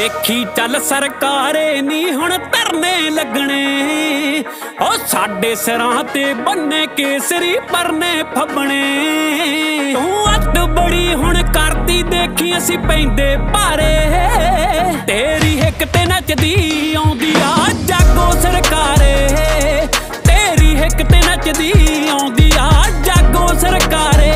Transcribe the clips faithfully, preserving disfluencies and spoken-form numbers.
ਦੇਖੀ ਚੱਲ ਸਰਕਾਰੇ ਨੀ ਹੁਣ ਧਰਨੇ ਲੱਗਣੇ। ਓ ਸਾਡੇ ਸਿਰਾਂ ਤੇ ਬੰਨੇ ਕੇਸਰੀ ਪਰਨੇ ਫੱਬਣੇ। ਤੂੰ ਅੱਤ ਬੜੀ ਹੁਣ ਕਰਦੀ ਦੇਖੀ ਅਸੀਂ ਪੈਂਦੇ ਭਾਰੇ। ਤੇਰੀ ਹਿੱਕ ਤੇ ਨੱਚਦੀ ਆਉਂਦੀ ਆ ਜਾਗੋ ਸਰਕਾਰੇ। ਤੇਰੀ ਹਿੱਕ ਤੇ ਨੱਚਦੀ ਆਉਂਦੀ ਆ ਜਾਗੋ ਸਰਕਾਰੇ।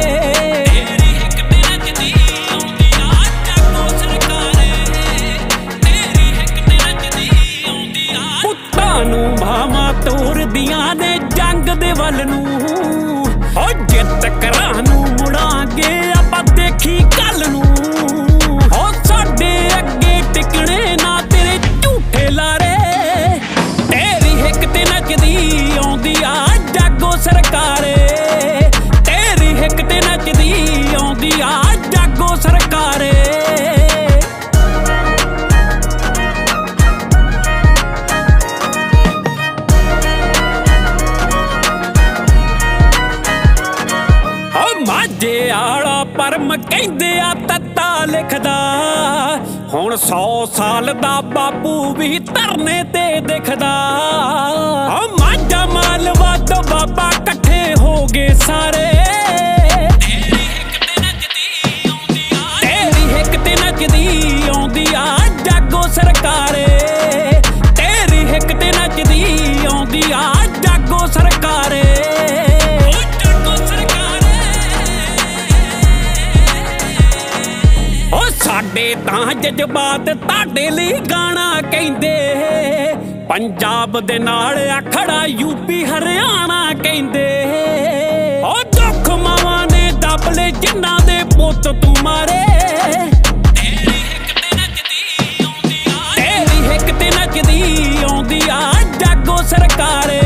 ਨੂੰ ਭਾਵਾਂ ਤੋਰਦੀਆਂ ਨੇ ਜੰਗ ਦੇ ਵੱਲ ਨੂੰ। ਹੋ ਜਿੱਤ ਕਰਾਂ ਨੂੰ ਮੁੜਾਂਗੇ ਆਪਾਂ ਦੇਖੀ ਕੱਲ ਨੂੰ। ਹੋ ਸਾਡੇ ਅੱਗੇ ਟਿਕਣੇ ਨਾ ਤੇਰੇ ਝੂਠੇ ਲਾਰੇ। ਤੇਰੀ ਹਿੱਕ ਤੇ ਨੱਚਦੀ ਆਉਂਦੀ ਆ ਜਾਗੋ ਸਰਕਾਰੇ। ਤੇਰੀ ਹਿੱਕ ਤੇ ਨੱਚਦੀ ਆਉਂਦੀ ਆ ਜਾਗੋ ਸਰਕਾਰੇ। ਮਾਝੇ ਆਲਾ ਪਰਮ ਕਹਿੰਦੇ ਆ ਤੱਤਾ ਲਿਖਦਾ। ਹੁਣ ਸੌ ਸਾਲ ਦਾ ਬਾਪੂ ਵੀ ਧਰਨੇ ਤੇ ਦਿਖਦਾ। ਓ ਮਾਝਾ ਮਾਲਵਾ ਤੋਂ ਬਾਬਾ ਇਕੱਠੇ ਹੋ ਗਏ ਸਾਰੇ। ਤੇਰੀ ਹਿੱਕ ਤੇ ਨੱਚਦੀ ਆਉਂਦੀ ਆ ਤੇਰੀ ਹਿੱਕ ਤੇ ਨੱਚਦੀ ਆਉਂਦੀ ਆ ਜਾਗੋ ਸਰਕਾਰੇ। ਤੇਰੀ ਹਿੱਕ ਤੇ ਨੱਚਦੀ ਆਉਂਦੀ ਆ ਜਾਗੋ ਸਰਕਾਰੇ। ਸਾਡੇ ਤਾਂ ਜਜ਼ਬਾਤ ਤੁਹਾਡੇ ਲਈ ਗਾਣਾ ਕਹਿੰਦੇ। ਪੰਜਾਬ ਦੇ ਨਾਲ ਆਖੜਾ ਯੂਪੀ ਹਰਿਆਣਾ ਕਹਿੰਦੇ। ਓ ਦੁੱਖ ਮਾਵਾਂ ਨੇ ਦੱਬ ਲਏ ਜਿਨ੍ਹਾਂ ਦੇ ਪੁੱਤ ਤੂੰ ਮਾਰੇ। ਤੇਰੀ ਹਿੱਕ ਤੇ ਨੱਚਦੀ ਆਉਂਦੀ ਆ ਤੇਰੀ ਹਿੱਕ ਤੇ ਨੱਚਦੀ ਆਉਂਦੀ ਆ ਜਾਗੋ ਸਰਕਾਰੇ।